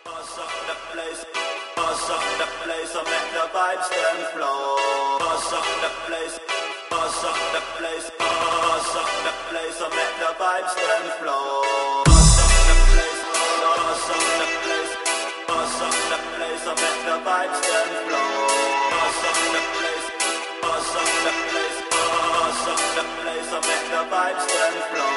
Buzz up the place, buzz up the place, I make the vibes then flow. Buzz up the place, buzz up the place, buzz up the place, I make the vibes then flow. Buzz up the place, buzz up the place, buzz up the place, I make the vibes then flow. Buzz up the place, buzz up the place, buzz up the place, I make the vibes then flow.